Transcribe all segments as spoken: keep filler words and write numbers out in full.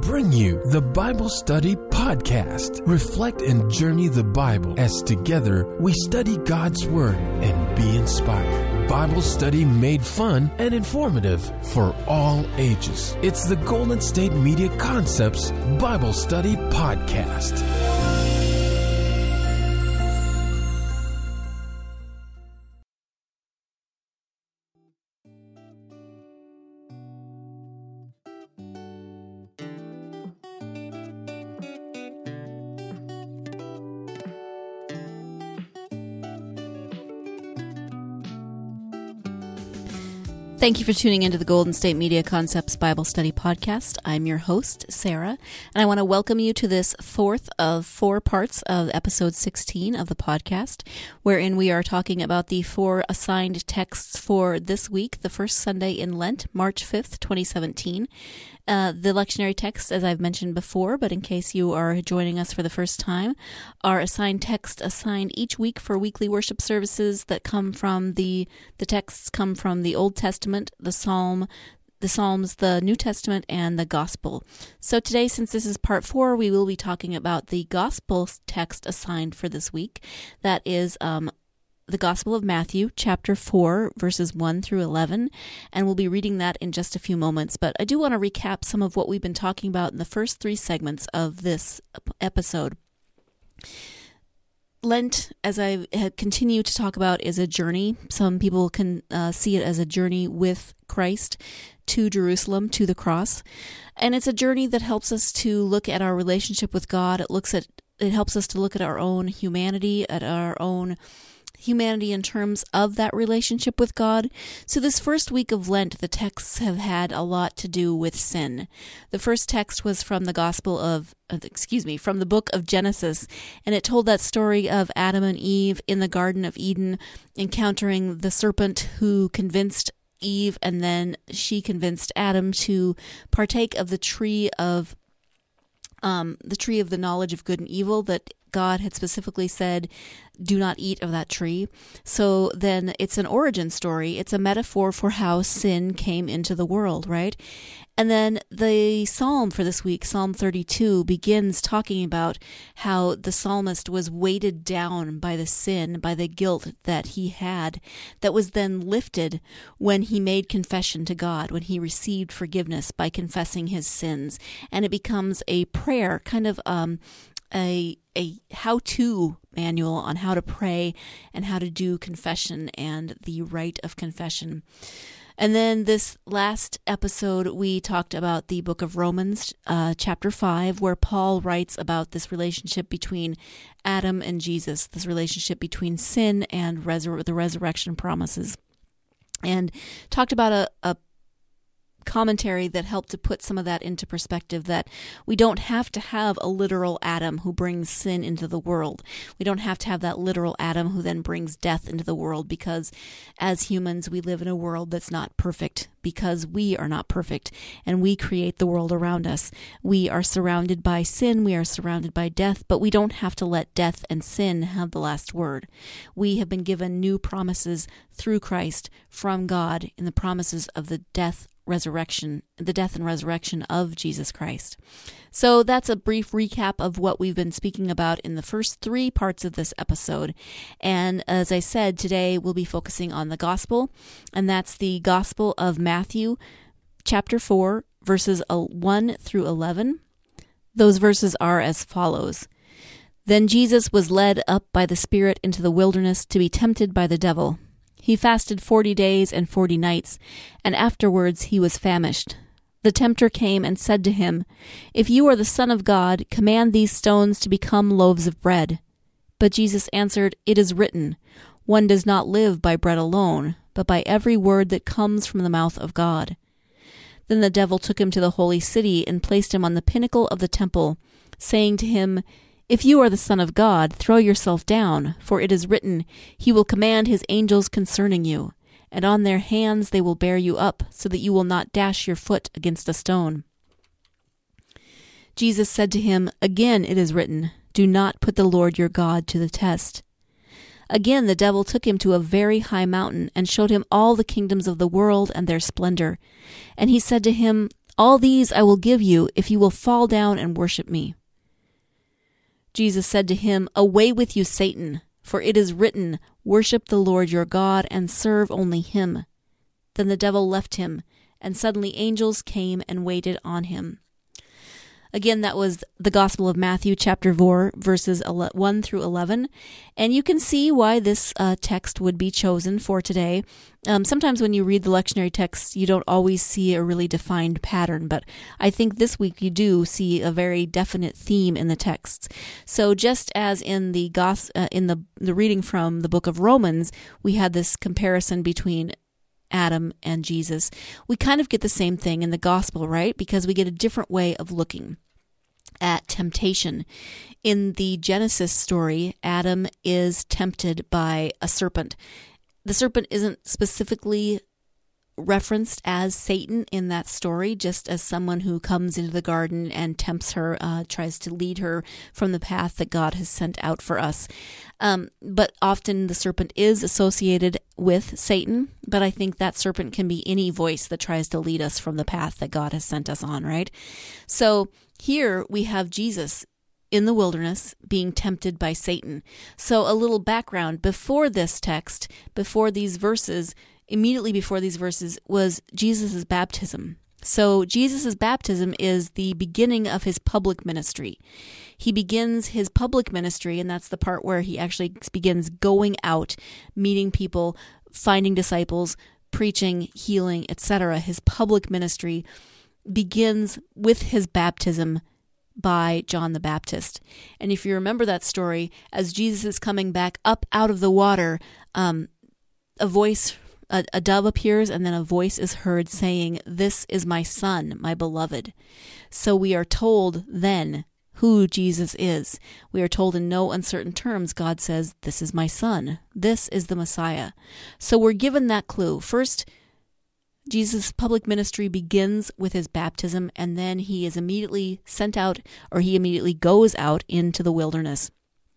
bring you the Bible Study Podcast. Reflect and journey the Bible as together we study God's Word and be inspired. Bible study made fun and informative for all ages. It's the Golden State Media Concepts Bible Study Podcast. Thank you for tuning into the Golden State Media Concepts Bible Study Podcast. I'm your host, Sarah, and I want to welcome you to this fourth of four parts of episode sixteen of the podcast, wherein we are talking about the four assigned texts for this week, the first Sunday in Lent, March fifth, twenty seventeen. Uh, the lectionary texts, as I've mentioned before, but in case you are joining us for the first time, are assigned text assigned each week for weekly worship services that come from the, the texts come from the Old Testament, the Psalm, the Psalms, the New Testament, and the Gospel. So today, since this is part four, we will be talking about the Gospel text assigned for this week. That is, um, the Gospel of Matthew, chapter four, verses one through eleven, and we'll be reading that in just a few moments. But I do want to recap some of what we've been talking about in the first three segments of this episode. Lent, as I continue to talk about, is a journey. Some people can uh, see it as a journey with Christ to Jerusalem, to the cross. And it's a journey that helps us to look at our relationship with God. It looks at it helps us to look at our own humanity, at our own humanity in terms of that relationship with God. So this first week of Lent, the texts have had a lot to do with sin. The first text was from the Gospel of, uh, excuse me, from the book of Genesis, and it told that story of Adam and Eve in the Garden of Eden encountering the serpent who convinced Eve, and then she convinced Adam to partake of the tree of um, the tree of the knowledge of good and evil that God had specifically said, do not eat of that tree. So then it's an origin story. It's a metaphor for how sin came into the world, right? And then the psalm for this week, Psalm thirty-two, begins talking about how the psalmist was weighted down by the sin, by the guilt that he had, that was then lifted when he made confession to God, when he received forgiveness by confessing his sins. And it becomes a prayer, kind of um, a a how-to manual on how to pray and how to do confession and the rite of confession. And then this last episode, we talked about the book of Romans, uh, chapter five, where Paul writes about this relationship between Adam and Jesus, this relationship between sin and resur- the resurrection promises, and talked about a, a commentary that helped to put some of that into perspective, that we don't have to have a literal Adam who brings sin into the world. We don't have to have that literal Adam who then brings death into the world, because as humans, we live in a world that's not perfect, because we are not perfect, and we create the world around us. We are surrounded by sin, we are surrounded by death, but we don't have to let death and sin have the last word. We have been given new promises through Christ from God in the promises of the death resurrection, the death and resurrection of Jesus Christ. So that's a brief recap of what we've been speaking about in the first three parts of this episode. And as I said, today we'll be focusing on the gospel, and that's the Gospel of Matthew, chapter four, verses one through eleven. Those verses are as follows. Then Jesus was led up by the Spirit into the wilderness to be tempted by the devil. He fasted forty days and forty nights, and afterwards he was famished. The tempter came and said to him, If you are the Son of God, command these stones to become loaves of bread. But Jesus answered, It is written, One does not live by bread alone, but by every word that comes from the mouth of God. Then the devil took him to the holy city and placed him on the pinnacle of the temple, saying to him, If you are the Son of God, throw yourself down, for it is written, He will command His angels concerning you, and on their hands they will bear you up, so that you will not dash your foot against a stone. Jesus said to him, Again it is written, Do not put the Lord your God to the test. Again the devil took him to a very high mountain, and showed him all the kingdoms of the world and their splendor. And he said to him, All these I will give you if you will fall down and worship me." Jesus said to him, "Away with you, Satan, for it is written, 'Worship the Lord your God and serve only him.'" Then the devil left him, and suddenly angels came and waited on him. Again, that was the Gospel of Matthew, chapter four, verses one through eleven. And you can see why this uh, text would be chosen for today. Um, sometimes when you read the lectionary text, you don't always see a really defined pattern, but I think this week you do see a very definite theme in the texts. So just as in the gos- uh, in the, the reading from the book of Romans, we had this comparison between Adam and Jesus, we kind of get the same thing in the gospel, right? Because we get a different way of looking at temptation. In the Genesis story, Adam is tempted by a serpent. The serpent isn't specifically referenced as Satan in that story, just as someone who comes into the garden and tempts her, uh, tries to lead her from the path that God has sent out for us. Um, but often the serpent is associated with Satan, but I think that serpent can be any voice that tries to lead us from the path that God has sent us on, right? So here we have Jesus in the wilderness being tempted by Satan. So a little background, before this text, before these verses, immediately before these verses was Jesus' baptism. So Jesus' baptism is the beginning of his public ministry. He begins his public ministry, and that's the part where he actually begins going out, meeting people, finding disciples, preaching, healing, et cetera. His public ministry begins with his baptism by John the Baptist. And if you remember that story, as Jesus is coming back up out of the water, um, a voice A, a dove appears, and then a voice is heard saying, "This is my son, my beloved." So we are told then who Jesus is. We are told in no uncertain terms, God says, "This is my son. This is the Messiah." So we're given that clue. First, Jesus' public ministry begins with his baptism, and then he is immediately sent out, or he immediately goes out into the wilderness.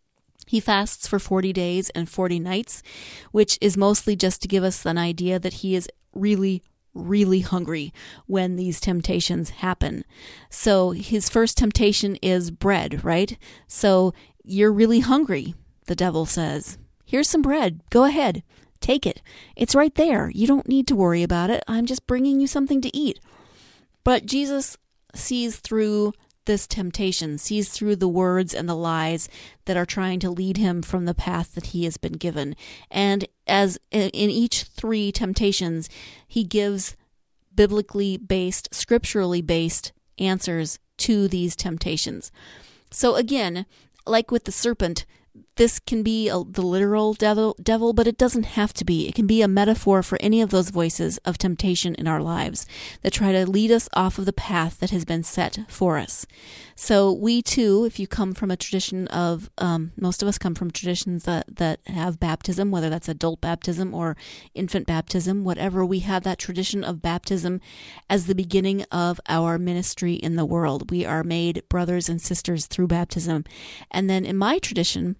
He fasts for forty days and forty nights, which is mostly just to give us an idea that he is really, really hungry when these temptations happen. So his first temptation is bread, right? So you're really hungry, the devil says. Here's some bread. Go ahead. Take it. It's right there. You don't need to worry about it. I'm just bringing you something to eat. But Jesus sees through this temptation, sees through the words and the lies that are trying to lead him from the path that he has been given. And as in each three temptations, he gives biblically based, scripturally based answers to these temptations. So again, like with the serpent, this can be a, the literal devil, devil, but it doesn't have to be. It can be a metaphor for any of those voices of temptation in our lives that try to lead us off of the path that has been set for us. So we too, if you come from a tradition of, um, most of us come from traditions that, that have baptism, whether that's adult baptism or infant baptism, whatever, we have that tradition of baptism as the beginning of our ministry in the world. We are made brothers and sisters through baptism. And then in my tradition,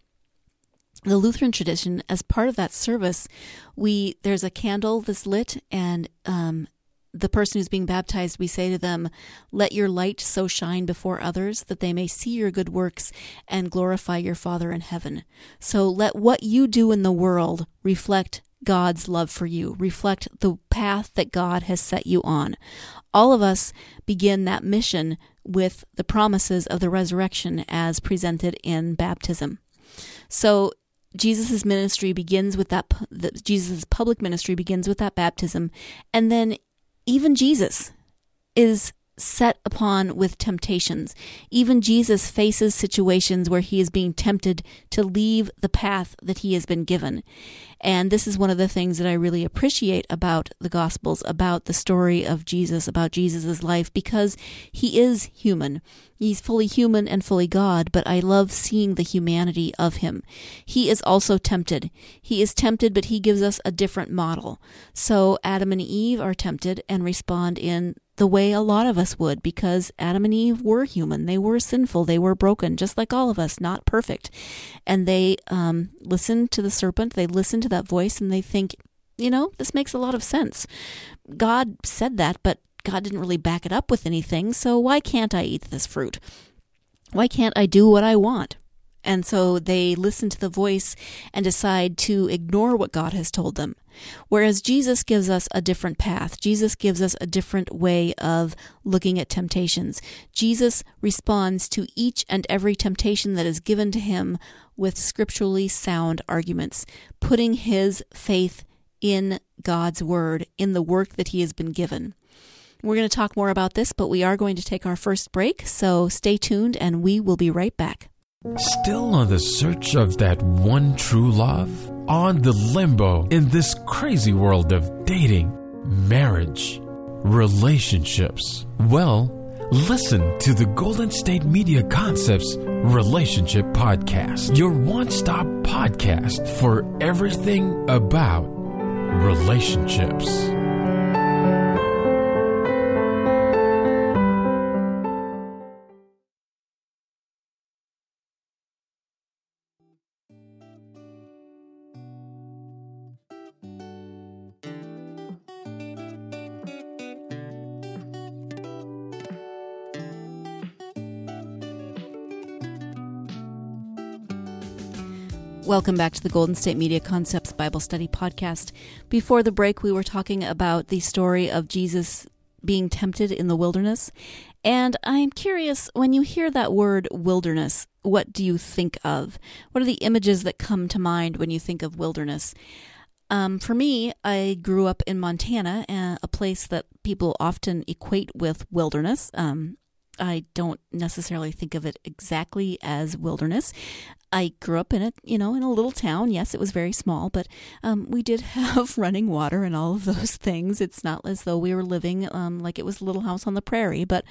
the Lutheran tradition, as part of that service, we there's a candle that's lit, and um, the person who's being baptized, we say to them, "Let your light so shine before others that they may see your good works and glorify your Father in heaven." So let what you do in the world reflect God's love for you, reflect the path that God has set you on. All of us begin that mission with the promises of the resurrection as presented in baptism. So Jesus' ministry begins with that, the, Jesus' public ministry begins with that baptism, and then even Jesus is set upon with temptations. Even Jesus faces situations where he is being tempted to leave the path that he has been given. And this is one of the things that I really appreciate about the Gospels, about the story of Jesus, about Jesus' life, because he is human. He's fully human and fully God, but I love seeing the humanity of him. He is also tempted. He is tempted, but he gives us a different model. So Adam and Eve are tempted and respond in the way a lot of us would, because Adam and Eve were human. They were sinful. They were broken, just like all of us, not perfect. And they um, listen to the serpent. They listen to that voice, and they think, you know, this makes a lot of sense. God said that, but God didn't really back it up with anything, so why can't I eat this fruit? Why can't I do what I want? And so they listen to the voice and decide to ignore what God has told them. Whereas Jesus gives us a different path. Jesus gives us a different way of looking at temptations. Jesus responds to each and every temptation that is given to him with scripturally sound arguments, putting his faith in God's word, in the work that he has been given. We're going to talk more about this, but we are going to take our first break, so stay tuned and we will be right back. Still on the search of that one true love? On the limbo in this crazy world of dating, marriage, relationships? Well, listen to the Golden State Media Concepts Relationship Podcast, your one-stop podcast for everything about relationships. Welcome back to the Golden State Media Concepts Bible Study Podcast. Before the break, we were talking about the story of Jesus being tempted in the wilderness. And I'm curious, when you hear that word wilderness, what do you think of? What are the images that come to mind when you think of wilderness? Um, for me, I grew up in Montana, uh, a place that people often equate with wilderness. Um, I don't necessarily think of it exactly as wilderness. I grew up in it, you know, in a little town. Yes, it was very small, but um, we did have running water and all of those things. It's not as though we were living um, like it was a little house on the prairie, but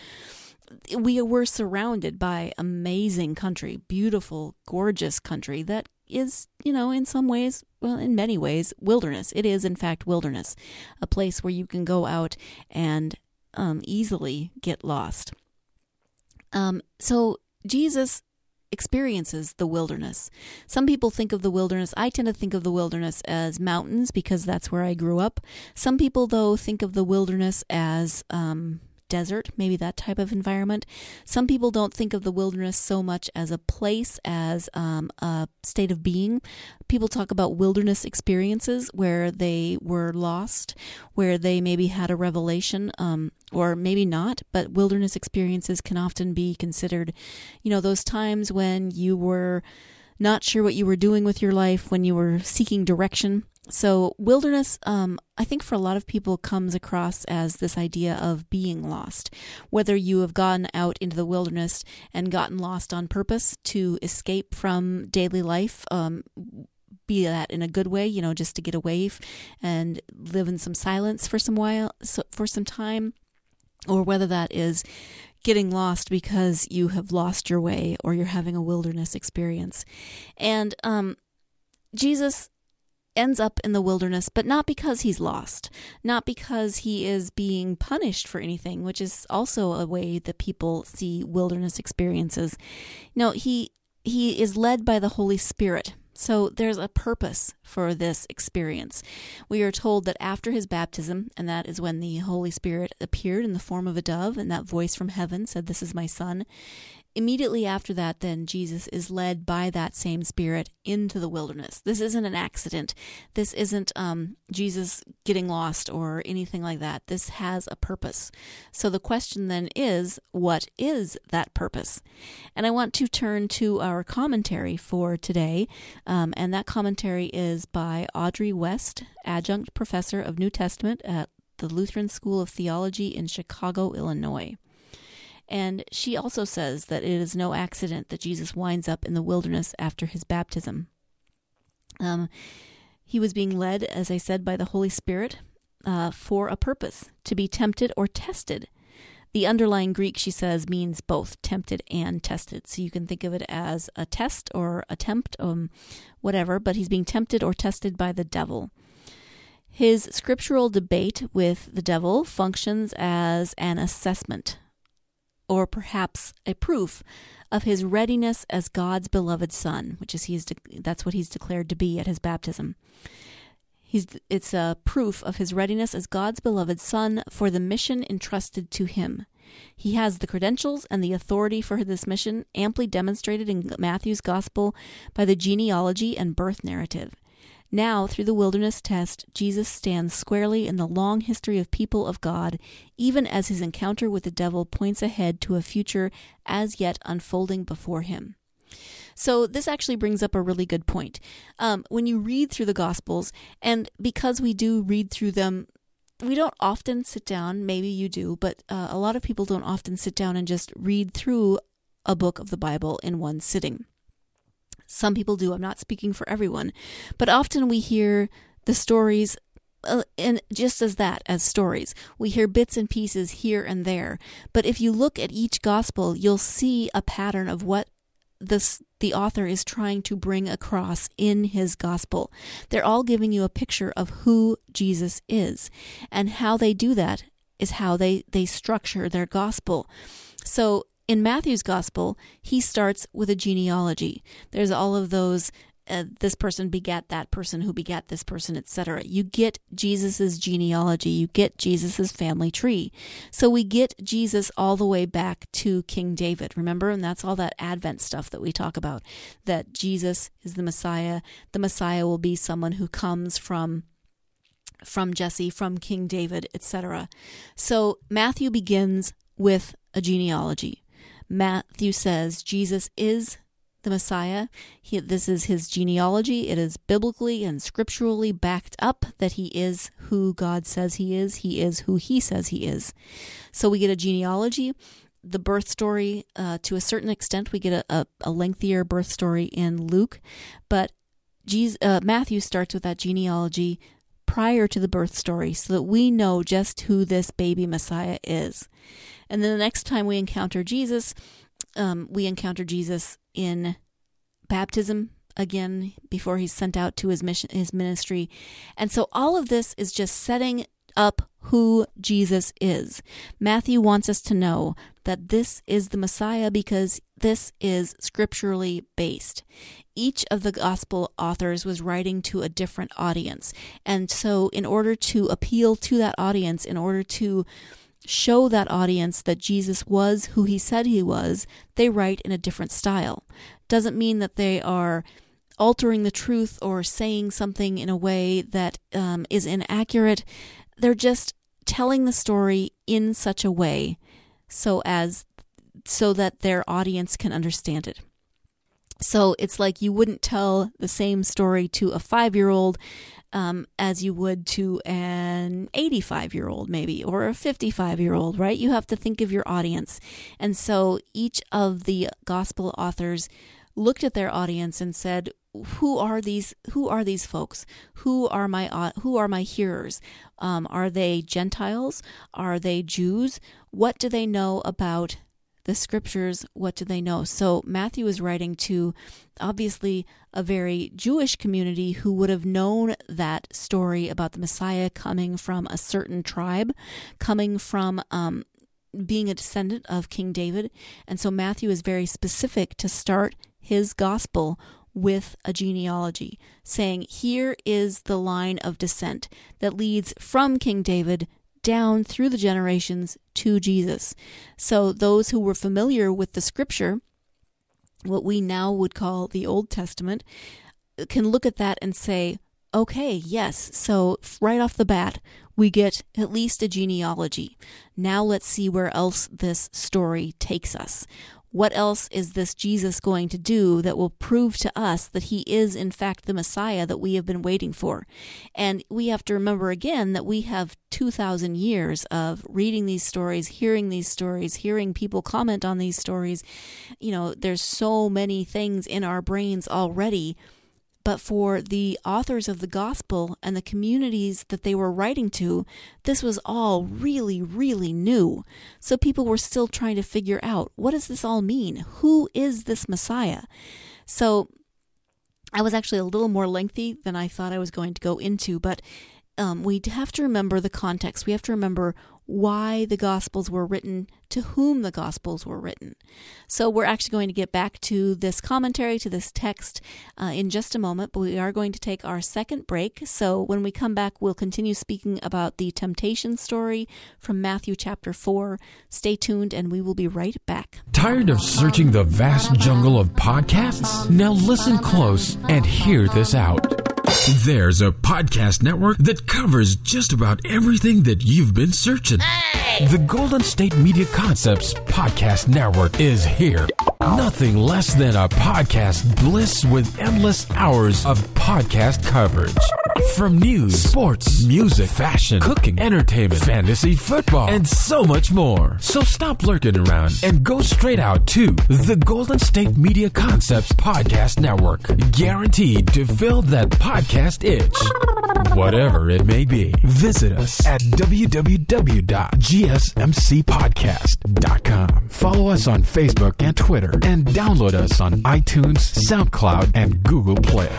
we were surrounded by amazing country, beautiful, gorgeous country that is, you know, in some ways, well, in many ways, wilderness. It is, in fact, wilderness, a place where you can go out and um, easily get lost. Um, so Jesus experiences the wilderness. Some people think of the wilderness, I tend to think of the wilderness as mountains because that's where I grew up. Some people, though, think of the wilderness as um, desert, maybe that type of environment. Some people don't think of the wilderness so much as a place as um, a state of being. People talk about wilderness experiences where they were lost, where they maybe had a revelation, um, or maybe not, but wilderness experiences can often be considered, you know, those times when you were not sure what you were doing with your life, when you were seeking direction. So wilderness, um, I think for a lot of people comes across as this idea of being lost, whether you have gone out into the wilderness and gotten lost on purpose to escape from daily life, um, be that in a good way, you know, just to get away and live in some silence for some while, so for some time, or whether that is getting lost because you have lost your way or you're having a wilderness experience. And um, Jesus ends up in the wilderness, but not because he's lost, not because he is being punished for anything, which is also a way that people see wilderness experiences. No, he he is led by the Holy Spirit. So there's a purpose for this experience. We are told that after his baptism, and that is when the Holy Spirit appeared in the form of a dove, and that voice from heaven said, "This is my son." Immediately after that, then, Jesus is led by that same Spirit into the wilderness. This isn't an accident. This isn't um, Jesus getting lost or anything like that. This has a purpose. So the question then is, what is that purpose? And I want to turn to our commentary for today, um, and that commentary is by Audrey West, adjunct professor of New Testament at the Lutheran School of Theology in Chicago, Illinois. And she also says that it is no accident that Jesus winds up in the wilderness after his baptism. Um, he was being led, as I said, by the Holy Spirit uh, for a purpose, to be tempted or tested. The underlying Greek, she says, means both tempted and tested. So you can think of it as a test or attempt, um, whatever, but he's being tempted or tested by the devil. His scriptural debate with the devil functions as an assessment, or perhaps a proof of his readiness as God's beloved son, which is he is de- that's what he's declared to be at his baptism. He's, it's a proof of his readiness as God's beloved Son for the mission entrusted to him. He has the credentials and the authority for this mission, amply demonstrated in Matthew's Gospel by the genealogy and birth narrative. Now, through the wilderness test, Jesus stands squarely in the long history of people of God, even as his encounter with the devil points ahead to a future as yet unfolding before him. So this actually brings up a really good point. Um, when you read through the Gospels, and because we do read through them, we don't often sit down, maybe you do, but uh, a lot of people don't often sit down and just read through a book of the Bible in one sitting. Some people do. I'm not speaking for everyone. But often we hear the stories, uh, and just as that, as stories. We hear bits and pieces here and there. But if you look at each gospel, you'll see a pattern of what this, the author is trying to bring across in his gospel. They're all giving you a picture of who Jesus is. And how they do that is how they, they structure their gospel. So in Matthew's gospel, he starts with a genealogy. There's all of those, uh, this person begat that person who begat this person, et cetera. You get Jesus's genealogy. You get Jesus's family tree. So we get Jesus all the way back to King David, remember? And that's all that Advent stuff that we talk about, that Jesus is the Messiah. The Messiah will be someone who comes from from Jesse, from King David, et cetera. So Matthew begins with a genealogy. Matthew says Jesus is the Messiah. He, this is his genealogy. It is biblically and scripturally backed up that he is who God says he is. He is who he says he is. So we get a genealogy, the birth story. Uh, to a certain extent, we get a, a, a lengthier birth story in Luke. But Jesus, uh, Matthew starts with that genealogy prior to the birth story so that we know just who this baby Messiah is. And then the next time we encounter Jesus, um, we encounter Jesus in baptism again before he's sent out to his mission, his ministry. And so all of this is just setting up who Jesus is. Matthew wants us to know that this is the Messiah because this is scripturally based. Each of the gospel authors was writing to a different audience. And so in order to appeal to that audience, in order to show that audience that Jesus was who he said he was, they write in a different style. Doesn't mean that they are altering the truth or saying something in a way that um, is inaccurate. They're just telling the story in such a way so as so that their audience can understand it. So it's like you wouldn't tell the same story to a five-year-old um, as you would to an eighty-five-year-old maybe, or a fifty-five-year-old, right? You have to think of your audience. And so each of the gospel authors looked at their audience and said, who are these who are these folks? Who are my who are my hearers? Um, are they Gentiles? Are they Jews? What do they know about the scriptures? What do they know? So Matthew is writing to obviously a very Jewish community who would have known that story about the Messiah coming from a certain tribe, coming from um, being a descendant of King David. And so Matthew is very specific to start his gospel with a genealogy, saying here is the line of descent that leads from King David down through the generations to Jesus. So those who were familiar with the scripture, what we now would call the Old Testament, can look at that and say, okay, yes, so right off the bat, we get at least a genealogy. Now let's see where else this story takes us. What else is this Jesus going to do that will prove to us that he is, in fact, the Messiah that we have been waiting for? And we have to remember again that we have two thousand years of reading these stories, hearing these stories, hearing people comment on these stories. You know, there's so many things in our brains already. But for the authors of the gospel and the communities that they were writing to, this was all really, really new. So people were still trying to figure out, what does this all mean? Who is this Messiah? So I was actually a little more lengthy than I thought I was going to go into, but um, we have to remember the context. We have to remember why the Gospels were written, to whom the Gospels were written. So we're actually going to get back to this commentary, to this text uh, in just a moment, but we are going to take our second break. So when we come back, we'll continue speaking about the temptation story from Matthew chapter four. Stay tuned, and we will be right back. Tired of searching the vast jungle of podcasts? Now listen close and hear this out. There's a podcast network that covers just about everything that you've been searching. Hey! The Golden State Media Concepts Podcast Network is here. Nothing less than a podcast bliss with endless hours of podcast coverage. From news, sports, music, fashion, cooking, entertainment, fantasy, football, and so much more. So stop lurking around and go straight out to the Golden State Media Concepts Podcast Network. Guaranteed to fill that podcast itch. Whatever it may be. Visit us at w w w dot g s m c podcast dot com. Follow us on Facebook and Twitter, and download us on iTunes, SoundCloud, and Google Play.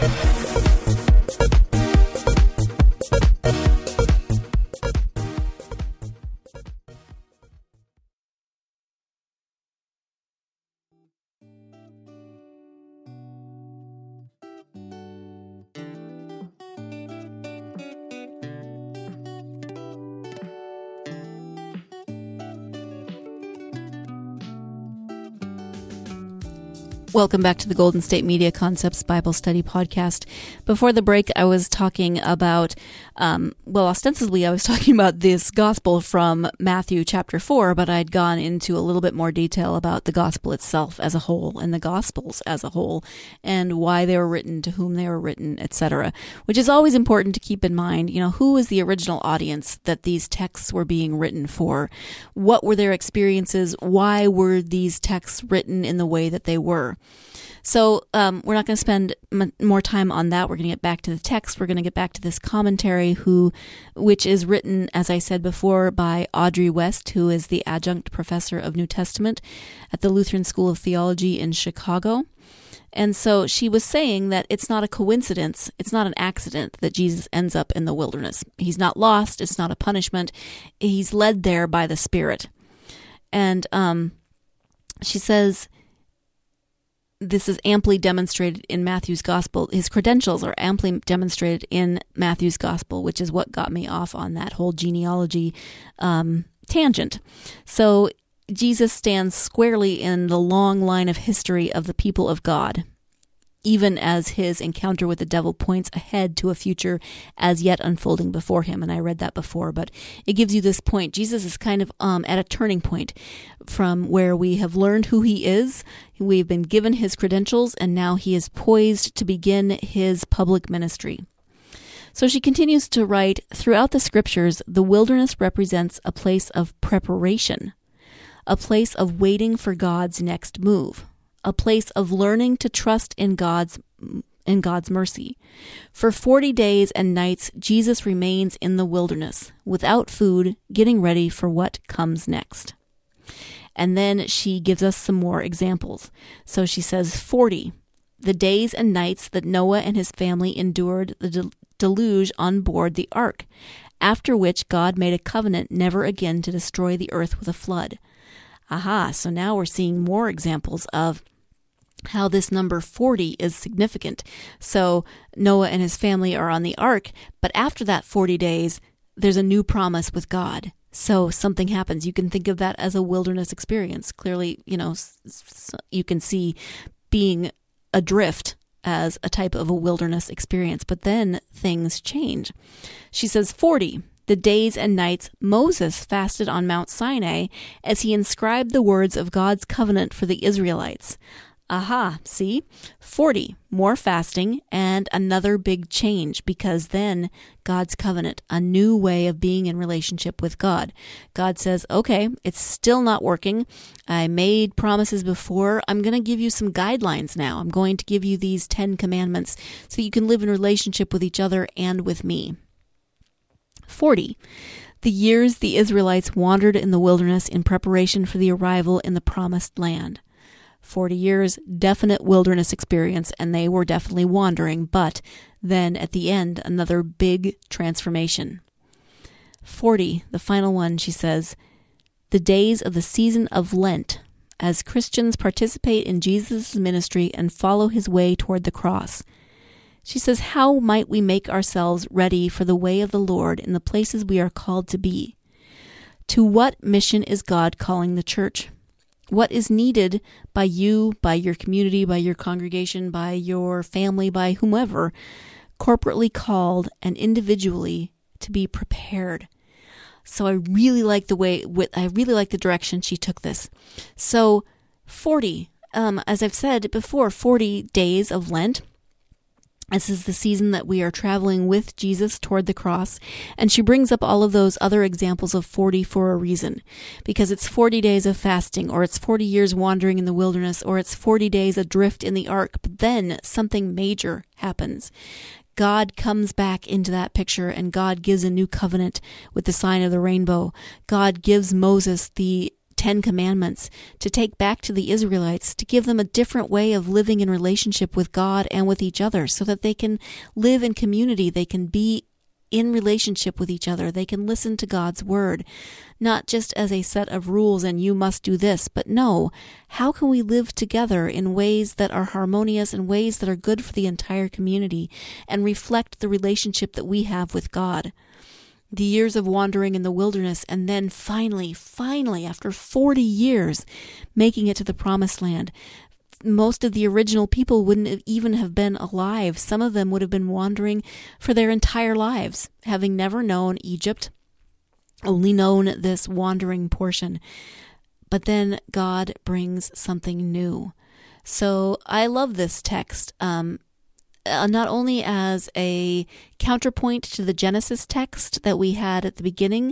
Welcome back to the Golden State Media Concepts Bible Study Podcast. Before the break, I was talking about, um, well, ostensibly I was talking about this gospel from Matthew chapter four, but I'd gone into a little bit more detail about the gospel itself as a whole, and the gospels as a whole, and why they were written, to whom they were written, et cetera, which is always important to keep in mind. You know, who was the original audience that these texts were being written for? What were their experiences? Why were these texts written in the way that they were? So um, we're not going to spend m- more time on that. We're going to get back to the text. We're going to get back to this commentary, who, which is written, as I said before, by Audrey West, who is the adjunct professor of New Testament at the Lutheran School of Theology in Chicago. And so she was saying that it's not a coincidence, it's not an accident that Jesus ends up in the wilderness. He's not lost, it's not a punishment. He's led there by the Spirit. And um, she says, this is amply demonstrated in Matthew's Gospel. His credentials are amply demonstrated in Matthew's Gospel, which is what got me off on that whole genealogy um, tangent. So Jesus stands squarely in the long line of history of the people of God, even as his encounter with the devil points ahead to a future as yet unfolding before him. And I read that before, but it gives you this point. Jesus is kind of um, at a turning point from where we have learned who he is. We've been given his credentials, and now he is poised to begin his public ministry. So she continues to write, throughout the scriptures, the wilderness represents a place of preparation, a place of waiting for God's next move, a place of learning to trust in God's in God's mercy. For forty days and nights, Jesus remains in the wilderness, without food, getting ready for what comes next. And then she gives us some more examples. So she says, forty, the days and nights that Noah and his family endured the del- deluge on board the ark, after which God made a covenant never again to destroy the earth with a flood. Aha, so now we're seeing more examples of how this number forty is significant. So Noah and his family are on the ark, but after that forty days, there's a new promise with God. So something happens. You can think of that as a wilderness experience. Clearly, you know, you can see being adrift as a type of a wilderness experience, but then things change. She says forty. The days and nights Moses fasted on Mount Sinai as he inscribed the words of God's covenant for the Israelites. Aha, see? forty, more fasting, and another big change, because then God's covenant, a new way of being in relationship with God. God says, okay, it's still not working. I made promises before. I'm going to give you some guidelines now. I'm going to give you these Ten Commandments so that you can live in relationship with each other and with me. forty. The years the Israelites wandered in the wilderness in preparation for the arrival in the promised land. forty years, definite wilderness experience, and they were definitely wandering, but then at the end, another big transformation. forty, the final one, she says, the days of the season of Lent, as Christians participate in Jesus' ministry and follow his way toward the cross. She says, how might we make ourselves ready for the way of the Lord in the places we are called to be? To what mission is God calling the church? What is needed by you, by your community, by your congregation, by your family, by whomever, corporately called and individually to be prepared? So I really like the way, I really like the direction she took this. So forty, um, as I've said before, forty days of Lent. This is the season that we are traveling with Jesus toward the cross. And she brings up all of those other examples of forty for a reason. Because it's forty days of fasting, or it's forty years wandering in the wilderness, or it's forty days adrift in the ark. But then something major happens. God comes back into that picture, and God gives a new covenant with the sign of the rainbow. God gives Moses the Ten Commandments to take back to the Israelites, to give them a different way of living in relationship with God and with each other, so that they can live in community, they can be in relationship with each other, they can listen to God's word, not just as a set of rules and you must do this, but no, how can we live together in ways that are harmonious and ways that are good for the entire community and reflect the relationship that we have with God? The years of wandering in the wilderness, and then finally, finally, after forty years, making it to the promised land. Most of the original people wouldn't have even have been alive. Some of them would have been wandering for their entire lives, having never known Egypt, only known this wandering portion. But then God brings something new. So I love this text. Um, Uh, not only as a counterpoint to the Genesis text that we had at the beginning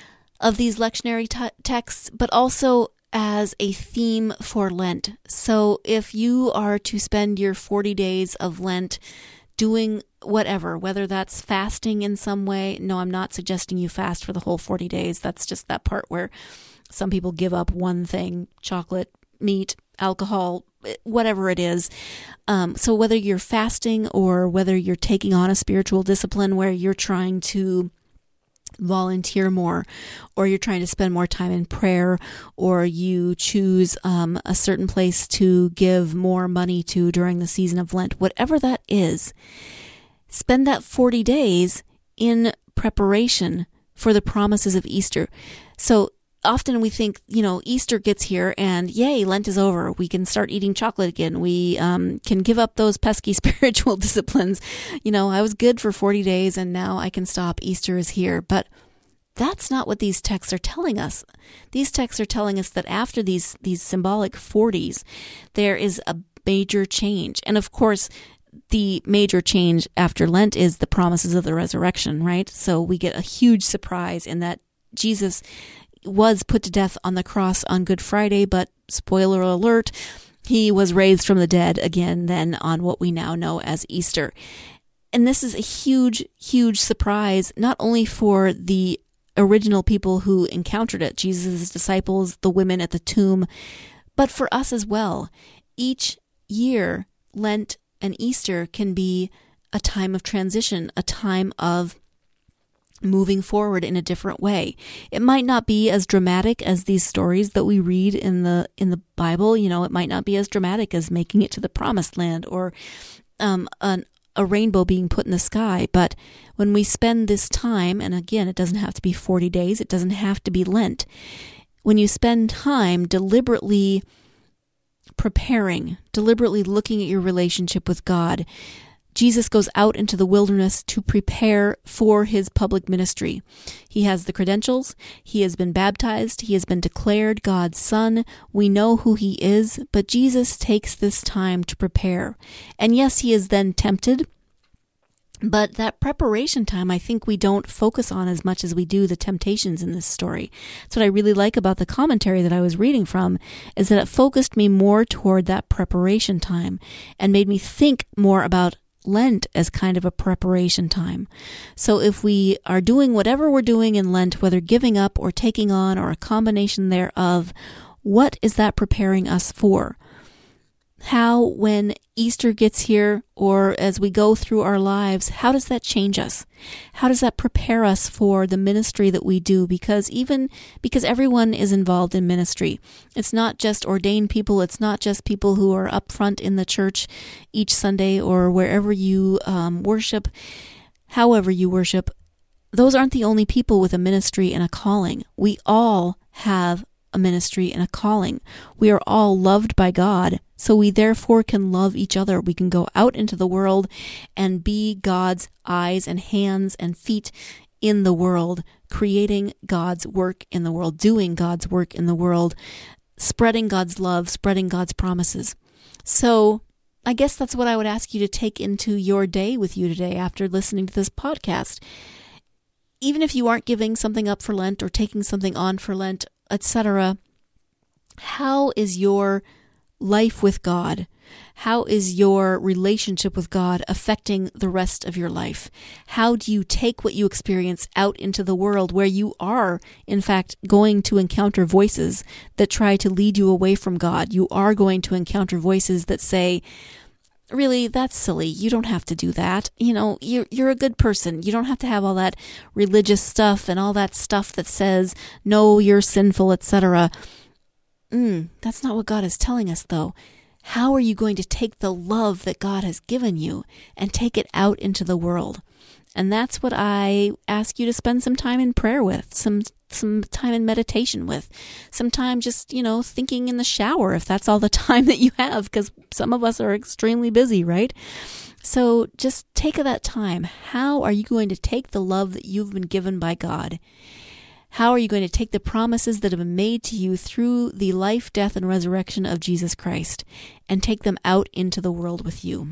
of these lectionary t- texts, but also as a theme for Lent. So if you are to spend your forty days of Lent doing whatever, whether that's fasting in some way, no, I'm not suggesting you fast for the whole forty days. That's just that part where some people give up one thing, chocolate, meat, alcohol, whatever it is. Um, so whether you're fasting or whether you're taking on a spiritual discipline where you're trying to volunteer more, or you're trying to spend more time in prayer, or you choose um, a certain place to give more money to during the season of Lent, whatever that is, spend that forty days in preparation for the promises of Easter. So often we think, you know, Easter gets here and yay, Lent is over. We can start eating chocolate again. We um, can give up those pesky spiritual disciplines. You know, I was good for forty days and now I can stop. Easter is here. But that's not what these texts are telling us. These texts are telling us that after these, these symbolic forties, there is a major change. And of course, the major change after Lent is the promises of the resurrection, right? So we get a huge surprise in that Jesus was put to death on the cross on Good Friday, but spoiler alert, he was raised from the dead again then on what we now know as Easter. And this is a huge, huge surprise, not only for the original people who encountered it, Jesus' disciples, the women at the tomb, but for us as well. Each year, Lent and Easter can be a time of transition, a time of moving forward in a different way. It might not be as dramatic as these stories that we read in the in the Bible. You know, it might not be as dramatic as making it to the promised land or um, an, a rainbow being put in the sky. But when we spend this time, and again, it doesn't have to be forty days, it doesn't have to be Lent. When you spend time deliberately preparing, deliberately looking at your relationship with God, Jesus goes out into the wilderness to prepare for his public ministry. He has the credentials. He has been baptized. He has been declared God's son. We know who he is, but Jesus takes this time to prepare. And yes, he is then tempted, but that preparation time, I think we don't focus on as much as we do the temptations in this story. That's what I really like about the commentary that I was reading from, is that it focused me more toward that preparation time and made me think more about Lent as kind of a preparation time. So if we are doing whatever we're doing in Lent, whether giving up or taking on or a combination thereof, what is that preparing us for? How, when Easter gets here, or as we go through our lives, how does that change us? How does that prepare us for the ministry that we do? Because even, because everyone is involved in ministry. It's not just ordained people. It's not just people who are up front in the church each Sunday or wherever you um, worship, however you worship. Those aren't the only people with a ministry and a calling. We all have a ministry and a calling. We are all loved by God, so we therefore can love each other. We can go out into the world and be God's eyes and hands and feet in the world, creating God's work in the world, doing God's work in the world, spreading God's love, spreading God's promises. So I guess that's what I would ask you to take into your day with you today after listening to this podcast. Even if you aren't giving something up for Lent or taking something on for Lent, et cetera, how is your life with God? How is your relationship with God affecting the rest of your life? How do you take what you experience out into the world where you are, in fact, going to encounter voices that try to lead you away from God? You are going to encounter voices that say, really, that's silly. You don't have to do that. You know, you're, you're a good person. You don't have to have all that religious stuff and all that stuff that says, no, you're sinful, et cetera. Mm, that's not what God is telling us, though. How are you going to take the love that God has given you and take it out into the world? And that's what I ask you to spend some time in prayer with, some some time in meditation with, some time just, you know, thinking in the shower, if that's all the time that you have, because some of us are extremely busy, right? So just take that time. How are you going to take the love that you've been given by God? How are you going to take the promises that have been made to you through the life, death, and resurrection of Jesus Christ and take them out into the world with you?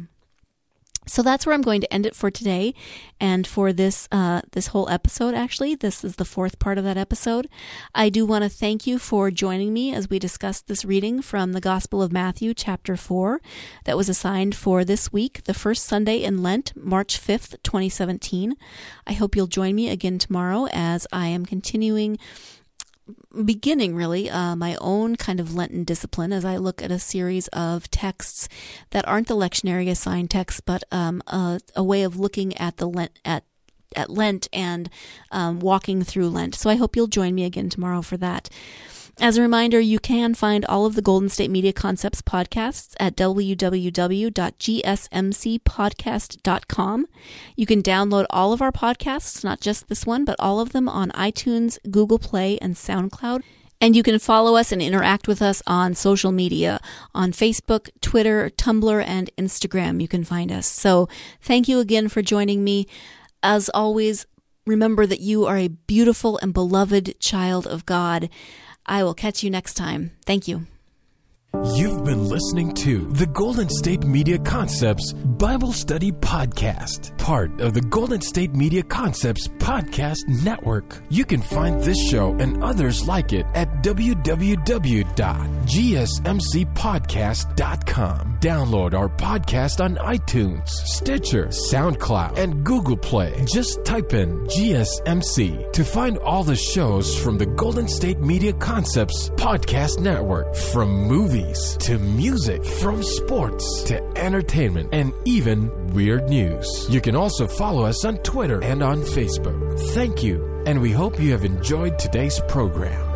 So that's where I'm going to end it for today and for this uh, this whole episode, actually. This is the fourth part of that episode. I do want to thank you for joining me as we discussed this reading from the Gospel of Matthew, chapter four, that was assigned for this week, the first Sunday in Lent, March fifth, twenty seventeen. I hope you'll join me again tomorrow as I am continuing beginning really uh, my own kind of Lenten discipline as I look at a series of texts that aren't the lectionary assigned texts, but um, a, a way of looking at the Lent at at Lent and um, walking through Lent. So I hope you'll join me again tomorrow for that. As a reminder, you can find all of the Golden State Media Concepts podcasts at w w w dot g s m c podcast dot com. You can download all of our podcasts, not just this one, but all of them on iTunes, Google Play, and SoundCloud. And you can follow us and interact with us on social media, on Facebook, Twitter, Tumblr, and Instagram. You can find us. So thank you again for joining me. As always, remember that you are a beautiful and beloved child of God. I will catch you next time. Thank you. You've been listening to the Golden State Media Concepts Bible Study Podcast, part of the Golden State Media Concepts Podcast Network. You can find this show and others like it at w w w dot g s m c podcast dot com. Download our podcast on iTunes, Stitcher, SoundCloud, and Google Play. Just type in G S M C to find all the shows from the Golden State Media Concepts Podcast Network, from movies to music, from sports to entertainment, and even weird news. You can also follow us on Twitter and on Facebook. Thank you, and we hope you have enjoyed today's program.